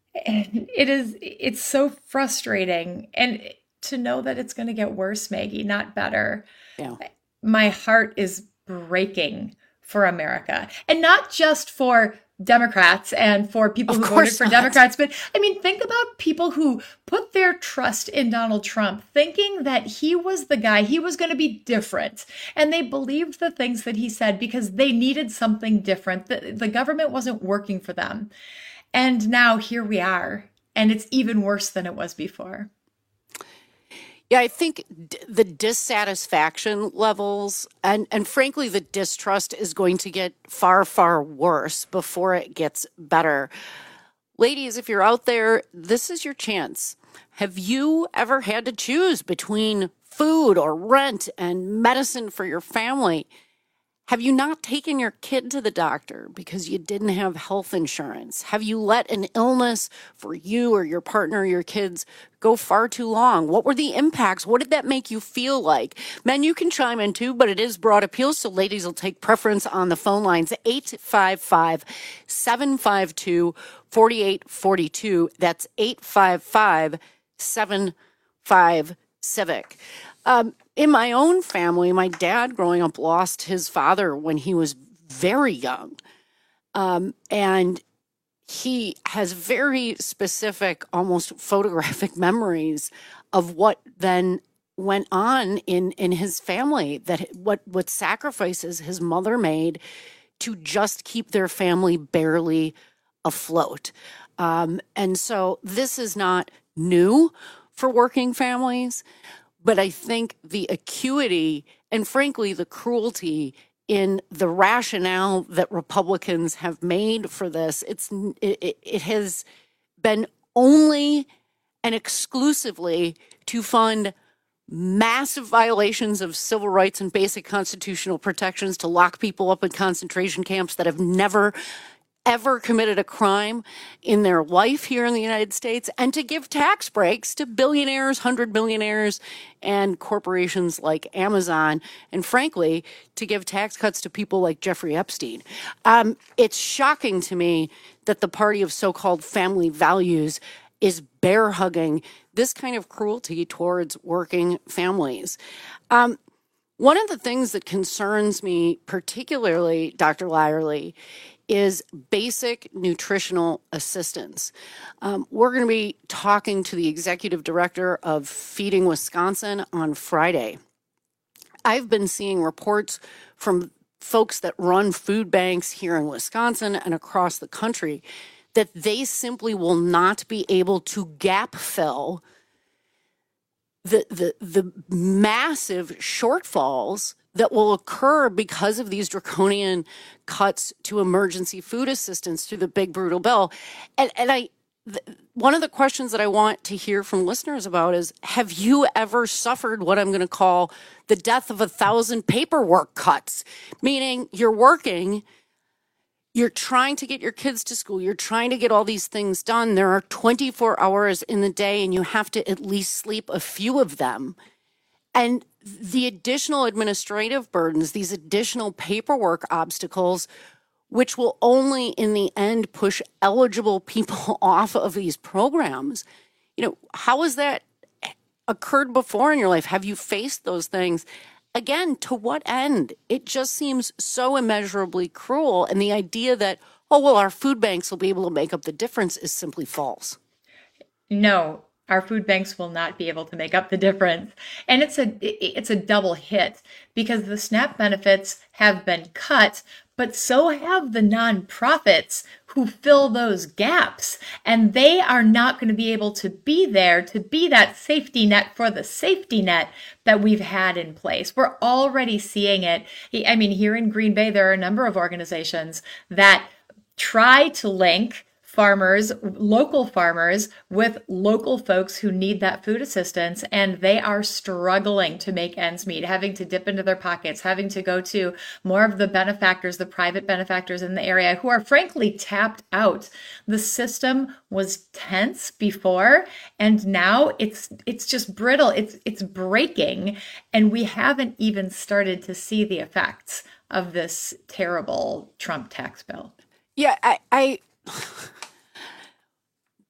And it's so frustrating. And to know that it's going to get worse, Maggie, not better. Yeah. My heart is breaking for America, and not just for Democrats and for people who voted for Democrats, but I mean, think about people who put their trust in Donald Trump, thinking that he was the guy, he was going to be different. And they believed the things that he said because they needed something different. The government wasn't working for them. And now here we are, and it's even worse than it was before. Yeah, I think the dissatisfaction levels and frankly, the distrust is going to get far, far worse before it gets better. Ladies, if you're out there, this is your chance. Have you ever had to choose between food or rent and medicine for your family? Have you not taken your kid to the doctor because you didn't have health insurance? Have you let an illness for you or your partner or your kids go far too long? What were the impacts? What did that make you feel like? Men, you can chime in too, but it is broad appeal, so ladies will take preference on the phone lines. 855-752-4842. That's 855-75-CIVIC. In my own family, my dad growing up lost his father when he was very young. And he has very specific, almost photographic memories of what then went on in his family, that what sacrifices his mother made to just keep their family barely afloat. And so this is not new for working families. But I think the acuity and, frankly, the cruelty in the rationale that Republicans have made for this, it has been only and exclusively to fund massive violations of civil rights and basic constitutional protections, to lock people up in concentration camps that have never ever committed a crime in their life here in the United States, and to give tax breaks to billionaires, 100 billionaires, and corporations like Amazon, and frankly, to give tax cuts to people like Jeffrey Epstein. It's shocking to me that the party of so-called family values is bear hugging this kind of cruelty towards working families. One of the things that concerns me particularly, Dr. Lyerly, is basic nutritional assistance. We're going to be talking to the executive director of Feeding Wisconsin on Friday. I've been seeing reports from folks that run food banks here in Wisconsin and across the country that they simply will not be able to gap fill the massive shortfalls that will occur because of these draconian cuts to emergency food assistance through the big brutal bill. And one of the questions that I want to hear from listeners about is, have you ever suffered what I'm going to call the death of 1,000 paperwork cuts? Meaning you're working, you're trying to get your kids to school, you're trying to get all these things done. There are 24 hours in the day and you have to at least sleep a few of them. And the additional administrative burdens, these additional paperwork obstacles, which will only in the end push eligible people off of these programs. You know, how has that occurred before in your life? Have you faced those things? Again, to what end? It just seems so immeasurably cruel. And the idea that, oh, well, our food banks will be able to make up the difference is simply false. No. Our food banks will not be able to make up the difference. And it's a double hit, because the SNAP benefits have been cut, but so have the nonprofits who fill those gaps. And they are not going to be able to be there to be that safety net for the safety net that we've had in place. We're already seeing it. I mean, here in Green Bay, there are a number of organizations that try to link farmers, local farmers, with local folks who need that food assistance, and they are struggling to make ends meet, having to dip into their pockets, having to go to more of the benefactors, the private benefactors in the area, who are frankly tapped out. The system was tense before, and now it's just brittle. It's breaking, and we haven't even started to see the effects of this terrible Trump tax bill. Yeah, I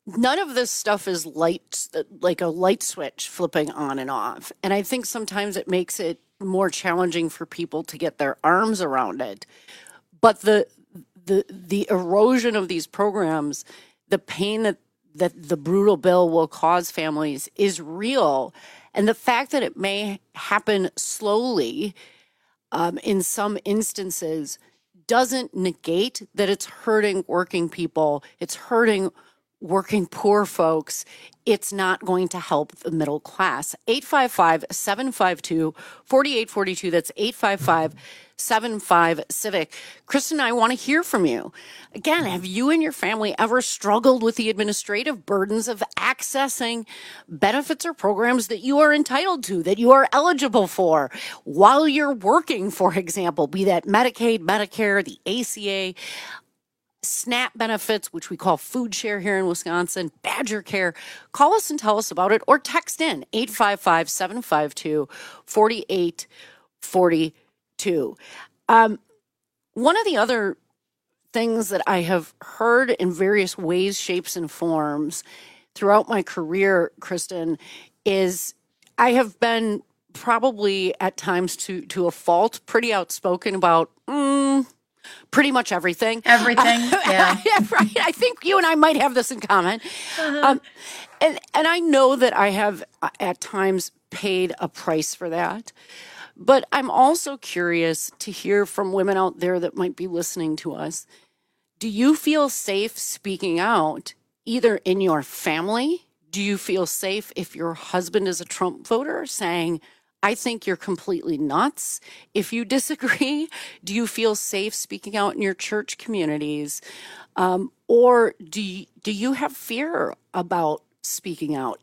none of this stuff is like a light switch flipping on and off. And I think sometimes it makes it more challenging for people to get their arms around it. But the erosion of these programs, the pain that the brutal bill will cause families is real. And the fact that it may happen slowly in some instances doesn't negate that it's hurting working people. It's hurting working poor folks. It's not going to help the middle class. 855-752-4842. That's 855-75-CIVIC. Kristen, I want to hear from you. Again, have you and your family ever struggled with the administrative burdens of accessing benefits or programs that you are entitled to, that you are eligible for while you're working, for example, be that Medicaid, Medicare, the ACA, SNAP benefits, which we call food share here in Wisconsin, Badger Care? Call us and tell us about it, or text in 855-752-4842. One of the other things that I have heard in various ways, shapes, and forms throughout my career, Kristen, is I have been probably at times to a fault pretty outspoken about pretty much everything. Everything, yeah. Right. I think you and I might have this in common. And I know that I have at times paid a price for that. But I'm also curious to hear from women out there that might be listening to us. Do you feel safe speaking out either in your family? Do you feel safe if your husband is a Trump voter saying, I think you're completely nuts? If you disagree, do you feel safe speaking out in your church communities? Or do you have fear about speaking out?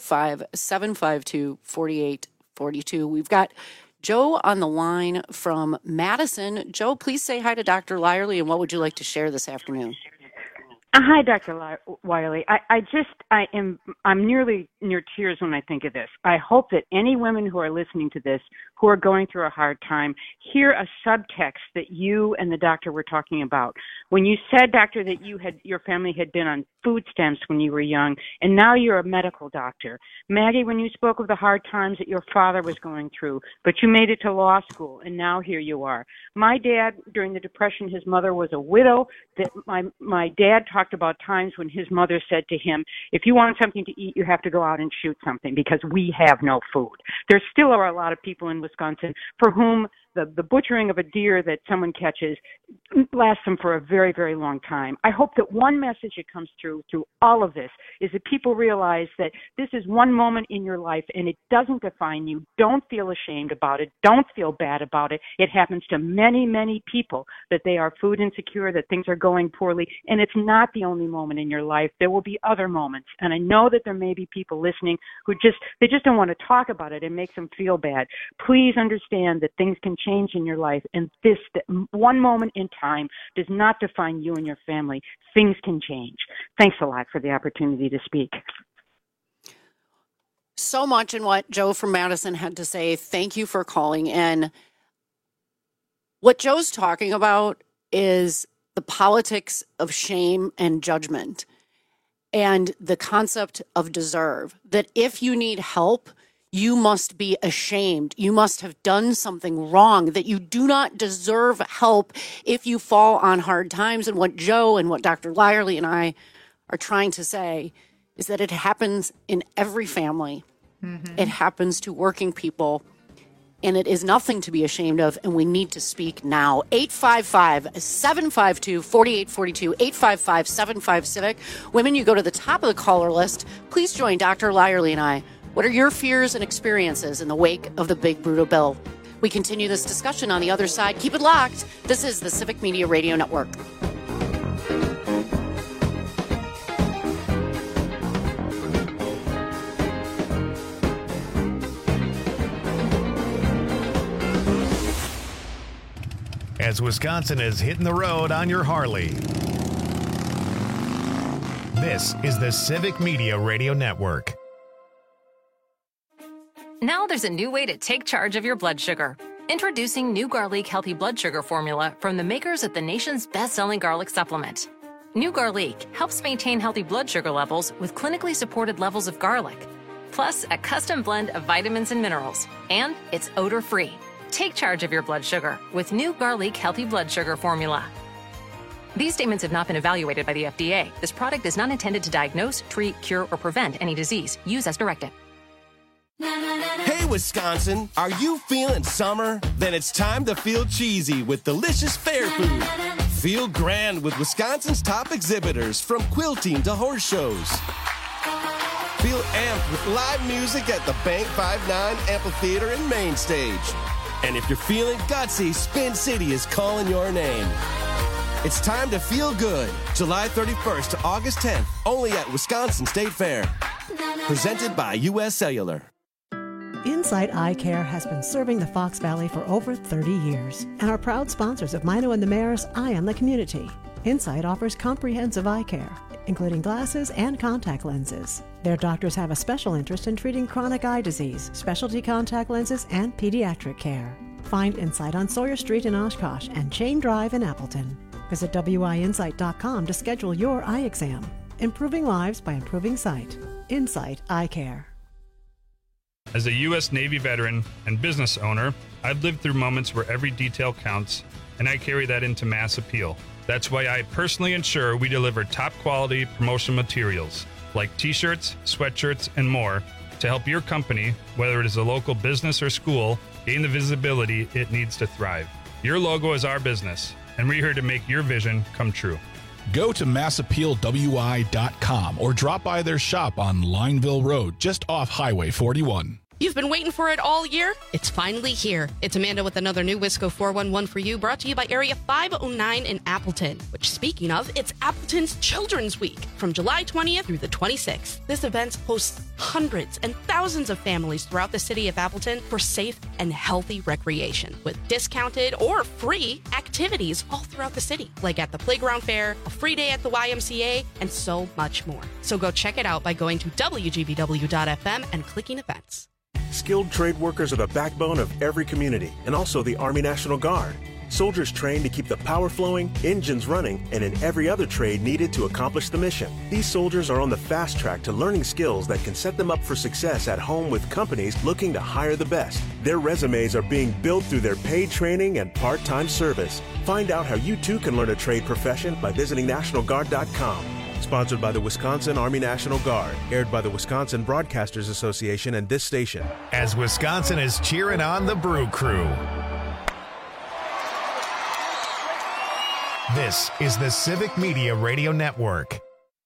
855-752-4842. We've got Joe on the line from Madison. Joe, please say hi to Dr. Lyerly, and what would you like to share this afternoon? Hi, Dr. Wiley. I'm nearly near tears when I think of this. I hope that any women who are listening to this, who are going through a hard time, hear a subtext that you and the doctor were talking about. When you said, doctor, that your family had been on food stamps when you were young, and now you're a medical doctor. Maggie, when you spoke of the hard times that your father was going through, but you made it to law school, and now here you are. My dad, during the Depression, his mother was a widow. That my dad talked about times when his mother said to him, if you want something to eat, you have to go out and shoot something because we have no food. There still are a lot of people in Wisconsin for whom the butchering of a deer that someone catches lasts them for a very, very long time. I hope that one message that comes through all of this is that people realize that this is one moment in your life and it doesn't define you. Don't feel ashamed about it. Don't feel bad about it. It happens to many, many people that they are food insecure, that things are going poorly, and it's not the only moment in your life. There will be other moments, and I know that there may be people listening who just don't want to talk about it. It makes them feel bad. Please understand that things can change in your life, and this one moment in time does not define you and your family. Things can change. Thanks a lot for the opportunity to speak. So much in what Joe from Madison had to say. Thank you for calling in. What Joe's talking about is the politics of shame and judgment and the concept of deserve, that if you need help, you must be ashamed. You must have done something wrong, that you do not deserve help if you fall on hard times. And what Joe and what Dr. Lyerly and I are trying to say is that it happens in every family. Mm-hmm. It happens to working people, and it is nothing to be ashamed of, and we need to speak now. 855-752-4842, 855-75-CIVIC. Women, you go to the top of the caller list. Please join Dr. Lyerly and I. What are your fears and experiences in the wake of the big brutal bill? We continue this discussion on the other side. Keep it locked. This is the Civic Media Radio Network. As Wisconsin is hitting the road on your Harley. This is the Civic Media Radio Network. Now there's a new way to take charge of your blood sugar. Introducing new Garlic Healthy Blood Sugar Formula from the makers of the nation's best-selling garlic supplement. New Garlic helps maintain healthy blood sugar levels with clinically supported levels of garlic, plus a custom blend of vitamins and minerals. And it's odor-free. Take charge of your blood sugar with New Garlic Healthy Blood Sugar Formula. These statements have not been evaluated by the FDA. This product is not intended to diagnose, treat, cure, or prevent any disease. Use as directed. Hey, Wisconsin, are you feeling summer? Then it's time to feel cheesy with delicious fair food. Feel grand with Wisconsin's top exhibitors, from quilting to horse shows. Feel amped with live music at the Bank 5-9 Amphitheater and Main Stage. And if you're feeling gutsy, Spin City is calling your name. It's time to feel good. July 31st to August 10th, only at Wisconsin State Fair. Presented by U.S. Cellular. Insight Eye Care has been serving the Fox Valley for over 30 years and are proud sponsors of Mino and the Mayor's Eye on the Community. Insight offers comprehensive eye care, including glasses and contact lenses. Their doctors have a special interest in treating chronic eye disease, specialty contact lenses, and pediatric care. Find Insight on Sawyer Street in Oshkosh and Chain Drive in Appleton. Visit WIinsight.com to schedule your eye exam. Improving lives by improving sight. Insight Eye Care. As a U.S. Navy veteran and business owner, I've lived through moments where every detail counts, and I carry that into mass appeal. That's why I personally ensure we deliver top quality promotional materials like t-shirts, sweatshirts, and more to help your company, whether it is a local business or school, gain the visibility it needs to thrive. Your logo is our business, and we're here to make your vision come true. Go to massappealwi.com or drop by their shop on Lineville Road, just off Highway 41. You've been waiting for it all year? It's finally here. It's Amanda with another new Wisco 411 for you, brought to you by Area 509 in Appleton, which, speaking of, it's Appleton's Children's Week from July 20th through the 26th. This event hosts hundreds and thousands of families throughout the city of Appleton for safe and healthy recreation with discounted or free activities all throughout the city, like at the playground fair, a free day at the YMCA, and so much more. So go check it out by going to WGBW.FM and clicking events. Skilled trade workers are the backbone of every community, and also the Army National Guard. Soldiers trained to keep the power flowing, engines running, and in every other trade needed to accomplish the mission. These soldiers are on the fast track to learning skills that can set them up for success at home with companies looking to hire the best. Their resumes are being built through their paid training and part-time service. Find out how you too can learn a trade profession by visiting NationalGuard.com. Sponsored by the Wisconsin Army National Guard. Aired by the Wisconsin Broadcasters Association and this station. As Wisconsin is cheering on the Brew Crew. This is the Civic Media Radio Network.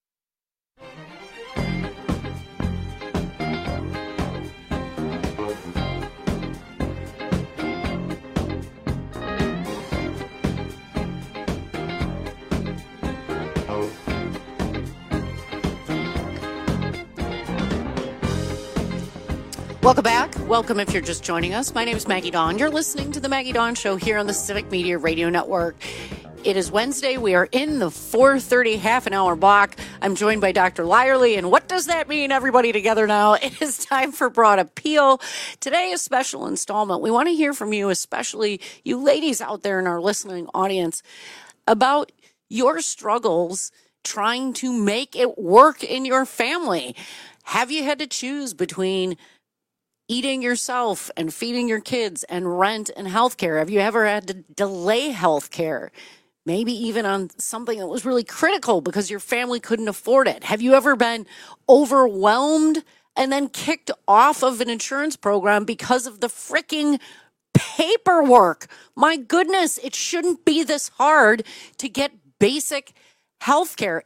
Welcome back. Welcome if you're just joining us. My name is Maggie Dawn. You're listening to the Maggie Dawn Show here on the Civic Media Radio Network. It is Wednesday. We are in the 4:30 half an hour block. I'm joined by Dr. Lyerly. And what does that mean, everybody together now? It is time for Broad Appeal. Today, a special installment. We want to hear from you, especially you ladies out there in our listening audience, about your struggles trying to make it work in your family. Have you had to choose between eating yourself and feeding your kids and rent and healthcare? Have you ever had to delay healthcare? Maybe even on something that was really critical because your family couldn't afford it. Have you ever been overwhelmed and then kicked off of an insurance program because of the freaking paperwork? My goodness, it shouldn't be this hard to get basic healthcare.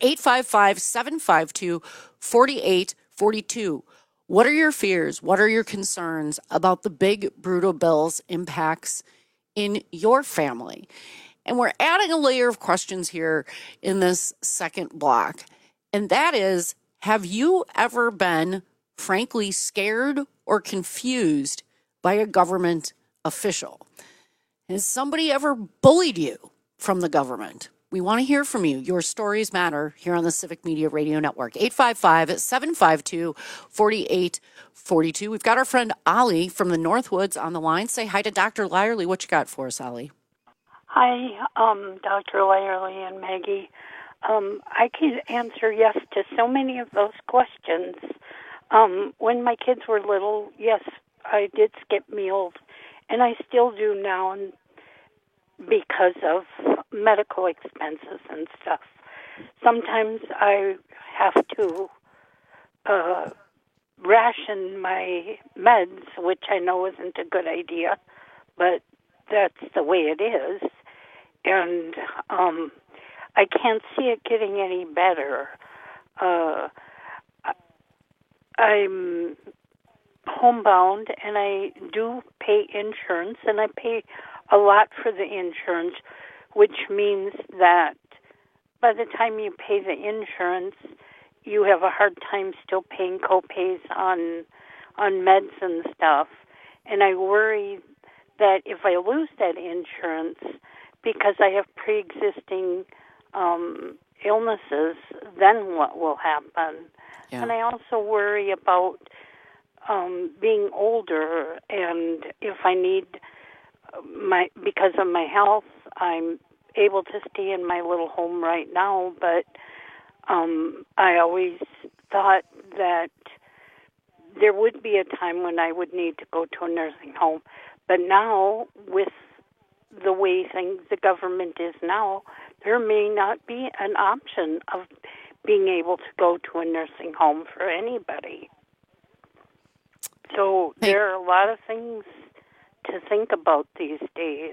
855-752-4842. What are your fears? What are your concerns about the big, brutal bill's impacts in your family? And we're adding a layer of questions here in this second block. And that is, have you ever been, frankly, scared or confused by a government official? Has somebody ever bullied you from the government? We want to hear from you. Your stories matter here on the Civic Media Radio Network. 855-752-4842. We've got our friend Ollie from the Northwoods on the line. Say hi to Dr. Lyerly. What you got for us, Ollie? Hi, Dr. Lyerly and Maggie. I can answer yes to so many of those questions. When my kids were little, yes, I did skip meals, and I still do now because of medical expenses and stuff. Sometimes I have to ration my meds, which I know isn't a good idea, but that's the way it is. And I can't see it getting any better. I'm homebound, and I do pay insurance, and I pay a lot for the insurance, which means that by the time you pay the insurance, you have a hard time still paying co-pays on meds and stuff. And I worry that if I lose that insurance, because I have pre-existing illnesses, then what will happen? Yeah. And I also worry about being older, and if I need because of my health, I'm able to stay in my little home right now, but I always thought that there would be a time when I would need to go to a nursing home. But now, with the way the government is now, there may not be an option of being able to go to a nursing home for anybody. So there are a lot of things to think about these days.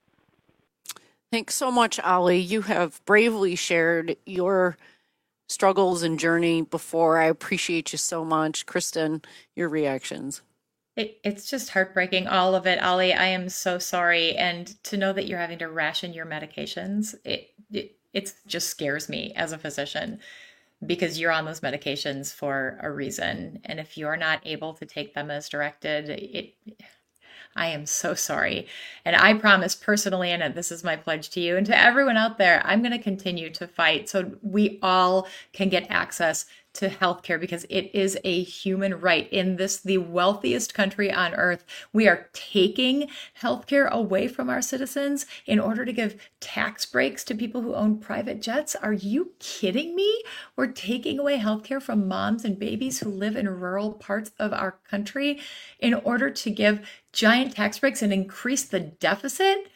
Thanks so much, Ollie. You have bravely shared your struggles and journey before. I appreciate you so much. Kristen, your reactions. It's just heartbreaking, all of it, Ollie. I am so sorry. And to know that you're having to ration your medications, it just scares me as a physician, because you're on those medications for a reason. And if you're not able to take them as directed, I am so sorry. And I promise personally, and this is my pledge to you and to everyone out there, I'm going to continue to fight so we all can get access to healthcare, because it is a human right. In the wealthiest country on earth, we are taking healthcare away from our citizens in order to give tax breaks to people who own private jets. Are you kidding me? We're taking away healthcare from moms and babies who live in rural parts of our country in order to give giant tax breaks and increase the deficit.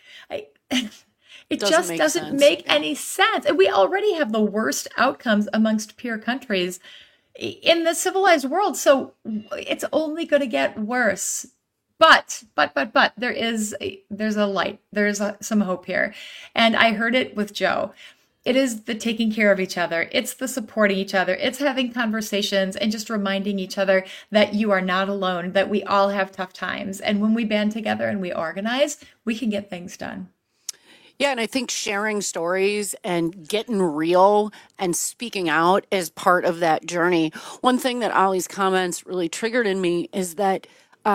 It just doesn't make any sense. And we already have the worst outcomes amongst peer countries in the civilized world. So it's only going to get worse. But there's a light. There's some hope here. And I heard it with Joe. It is the taking care of each other. It's the supporting each other. It's having conversations and just reminding each other that you are not alone, that we all have tough times. And when we band together and we organize, we can get things done. Yeah, and I think sharing stories and getting real and speaking out is part of that journey. One thing that Ollie's comments really triggered in me is that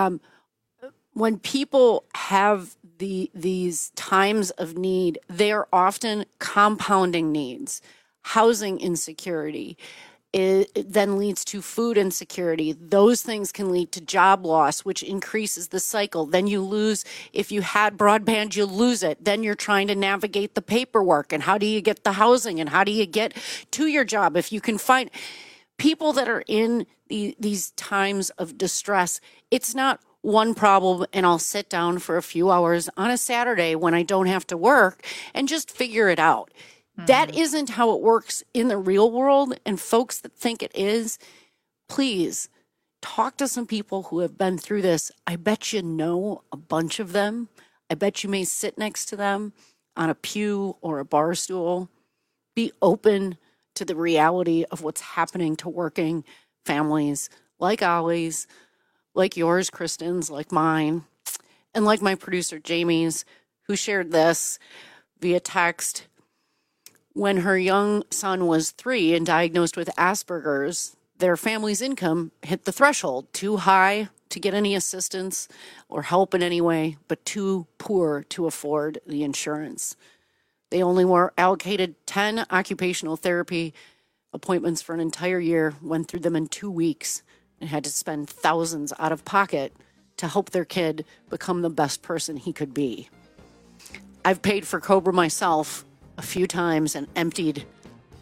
when people have these times of need, they are often compounding needs. Housing insecurity, it then leads to food insecurity. Those things can lead to job loss, which increases the cycle. Then you lose, if you had broadband, you lose it. Then you're trying to navigate the paperwork, and how do you get the housing, and how do you get to your job? If you can find people that are in these times of distress, it's not one problem and I'll sit down for a few hours on a Saturday when I don't have to work and just figure it out. That isn't how it works in the real world. And folks that think it is, please talk to some people who have been through this. I bet you know a bunch of them. I bet you may sit next to them on a pew or a bar stool. Be open to the reality of what's happening to working families like Ollie's, like yours, Kristen's, like mine, and like my producer, Jamie's, who shared this via text. When her young son was 3 and diagnosed with Asperger's, their family's income hit the threshold, too high to get any assistance or help in any way, but too poor to afford the insurance. They only were allocated 10 occupational therapy appointments for an entire year, went through them in 2 weeks, and had to spend thousands out of pocket to help their kid become the best person he could be. I've paid for Cobra myself a few times and emptied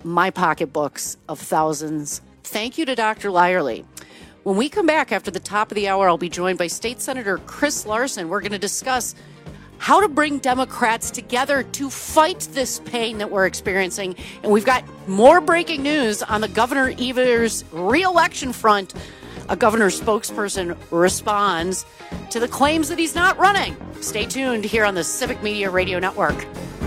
my pocketbooks of thousands. Thank you to Dr. Lyerly. When we come back after the top of the hour, I'll be joined by State Senator Chris Larson. We're going to discuss how to bring Democrats together to fight this pain that we're experiencing. And we've got more breaking news on the Governor Evers re-election front. A governor spokesperson responds to the claims that he's not running. Stay tuned here on the Civic Media Radio Network.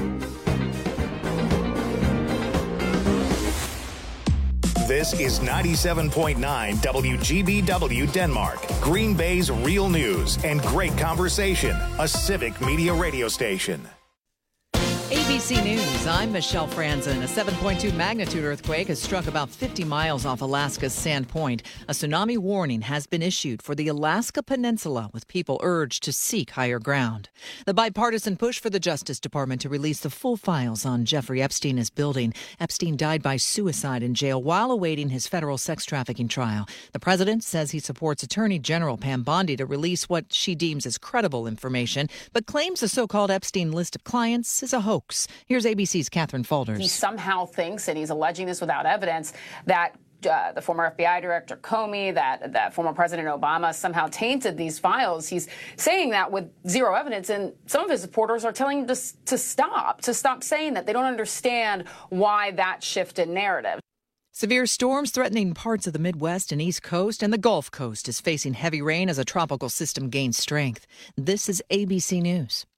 This is 97.9 WGBW Denmark, Green Bay's real news and great conversation, a Civic Media radio station. ABC News, I'm Michelle Franzen. A 7.2 magnitude earthquake has struck about 50 miles off Alaska's Sand Point. A tsunami warning has been issued for the Alaska Peninsula, with people urged to seek higher ground. The bipartisan push for the Justice Department to release the full files on Jeffrey Epstein is building. Epstein died by suicide in jail while awaiting his federal sex trafficking trial. The president says he supports Attorney General Pam Bondi to release what she deems as credible information, but claims the so-called Epstein list of clients is a hoax. Here's ABC's Catherine Faulders. He somehow thinks, and he's alleging this without evidence, that the former FBI director Comey, that former President Obama somehow tainted these files. He's saying that with zero evidence, and some of his supporters are telling him to stop saying that. They don't understand why that shift in narrative. Severe storms threatening parts of the Midwest and East Coast, and the Gulf Coast is facing heavy rain as a tropical system gains strength. This is ABC News.